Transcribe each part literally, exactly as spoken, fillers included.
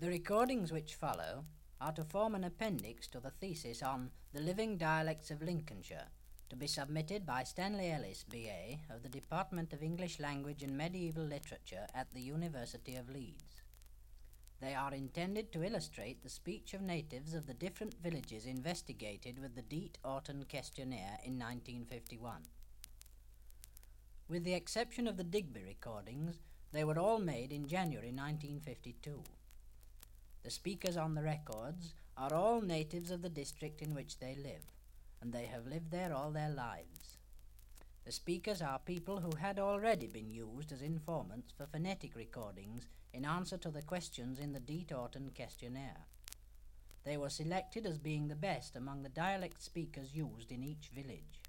The recordings which follow are to form an appendix to the thesis on The Living Dialects of Lincolnshire, to be submitted by Stanley Ellis, B A, of the Department of English Language and Medieval Literature at the University of Leeds. They are intended to illustrate the speech of natives of the different villages investigated with the Deet Orton questionnaire in nineteen fifty-one. With the exception of the Digby recordings, they were all made in January nineteen fifty-two. The speakers on the records are all natives of the district in which they live, and they have lived there all their lives. The speakers are people who had already been used as informants for phonetic recordings in answer to the questions in the Deet Orton questionnaire. They were selected as being the best among the dialect speakers used in each village.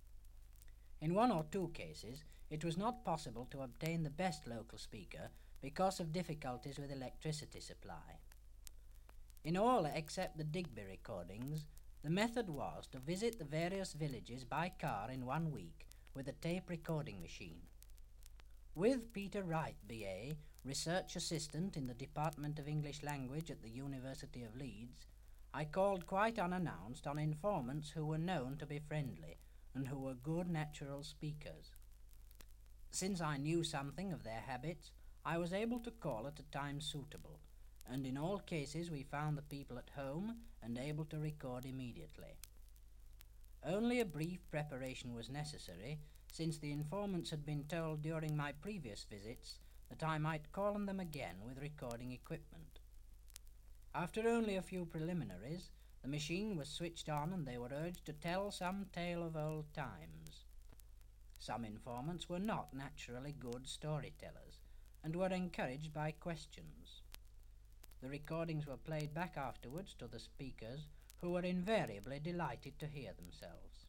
In one or two cases, it was not possible to obtain the best local speaker because of difficulties with electricity supply. In all except the Digby recordings, the method was to visit the various villages by car in one week with a tape recording machine. With Peter Wright, B A, Research Assistant in the Department of English Language at the University of Leeds, I called quite unannounced on informants who were known to be friendly and who were good natural speakers. Since I knew something of their habits, I was able to call at a time suitable, and in all cases we found the people at home and able to record immediately. Only a brief preparation was necessary, since the informants had been told during my previous visits that I might call on them again with recording equipment. After only a few preliminaries, the machine was switched on and they were urged to tell some tale of old times. Some informants were not naturally good storytellers, and were encouraged by questions. The recordings were played back afterwards to the speakers, who were invariably delighted to hear themselves.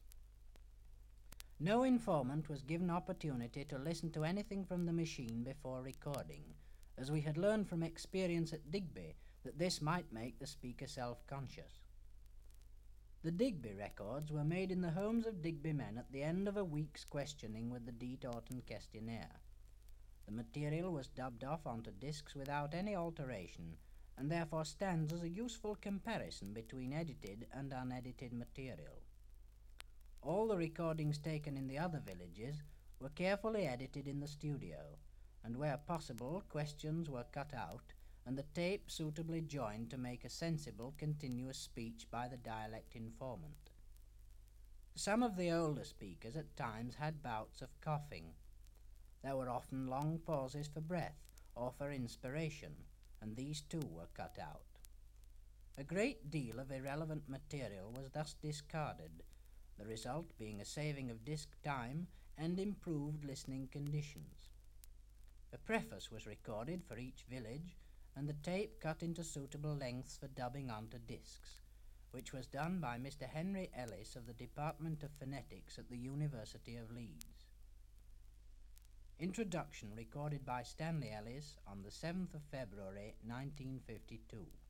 No informant was given opportunity to listen to anything from the machine before recording, as we had learned from experience at Digby that this might make the speaker self-conscious. The Digby records were made in the homes of Digby men at the end of a week's questioning with the Deet Orton questionnaire. The material was dubbed off onto discs without any alteration, and therefore stands as a useful comparison between edited and unedited material. All the recordings taken in the other villages were carefully edited in the studio, and where possible questions were cut out and the tape suitably joined to make a sensible continuous speech by the dialect informant. Some of the older speakers at times had bouts of coughing. There were often long pauses for breath or for inspiration, and these too were cut out. A great deal of irrelevant material was thus discarded, the result being a saving of disc time and improved listening conditions. A preface was recorded for each village, and the tape cut into suitable lengths for dubbing onto discs, which was done by Mister Henry Ellis of the Department of Phonetics at the University of Leeds. Introduction recorded by Stanley Ellis on the seventh of February nineteen fifty-two.